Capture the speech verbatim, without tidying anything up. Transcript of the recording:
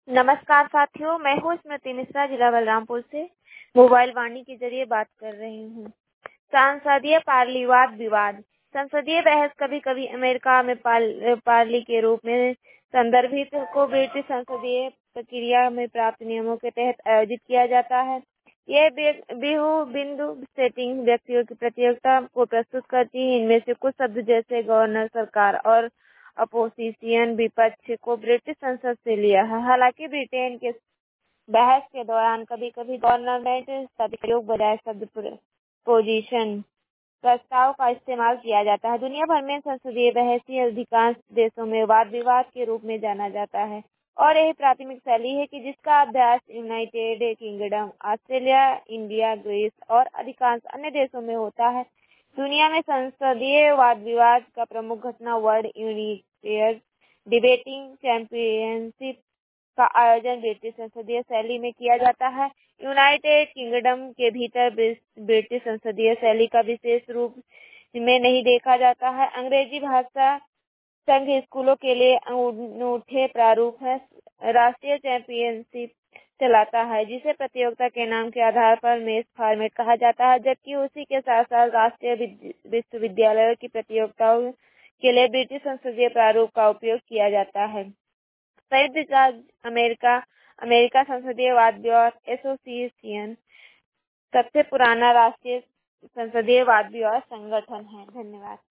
नमस्कार साथियों, मैं हूँ स्मृति मिश्रा, जिला बलरामपुर से मोबाइल वाणी के जरिए बात कर रही हूँ। संसदीय पार्लीवाद विवाद। संसदीय बहस कभी कभी अमेरिका में पाल, पार्ली के रूप में संदर्भित को ब्रिटिश संसदीय प्रक्रिया में प्राप्त नियमों के तहत आयोजित किया जाता है। यह बिहू बिंदु सेटिंग व्यक्तियों की प्रतियोगिता को प्रस्तुत करती है। इनमें से कुछ शब्द जैसे गवर्नर, सरकार और अपोजिशन विपक्ष को ब्रिटिश संसद से लिया है। हालांकि ब्रिटेन के बहस के दौरान कभी कभी गवर्नमेंट शब्द प्रयोग बजाय शब्द पोजीशन प्रस्ताव का इस्तेमाल किया जाता है। दुनिया भर में संसदीय बहस ही अधिकांश देशों में वाद विवाद के रूप में जाना जाता है और यही प्राथमिक शैली है कि जिसका अभ्यास United Kingdom, Australia, India, Greece और अधिकांश अन्य देशों में होता है। दुनिया में संसदीय वाद विवाद का प्रमुख घटना वर्ल्ड यूनिवर्सिटी डिबेटिंग चैंपियनशिप का आयोजन ब्रिटिश संसदीय शैली में किया जाता है। यूनाइटेड किंगडम के भीतर ब्रिटिश संसदीय शैली का विशेष रूप में नहीं देखा जाता है। अंग्रेजी भाषा संघ स्कूलों के लिए अनूठे प्रारूप है। राष्ट्रीय चैंपियनशिप चलाता है जिसे प्रतियोगिता के नाम के आधार पर मेस फॉर्मेट कहा जाता है, जबकि उसी के साथ साथ राष्ट्रीय विश्वविद्यालयों की प्रतियोगिताओं के लिए ब्रिटिश संसदीय प्रारूप का उपयोग किया जाता है। संयुक्त राज्य अमेरिका अमेरिका संसदीय वाद विवाद एसोसिएशन सबसे पुराना राष्ट्रीय संसदीय वाद विवाद संगठन है। धन्यवाद।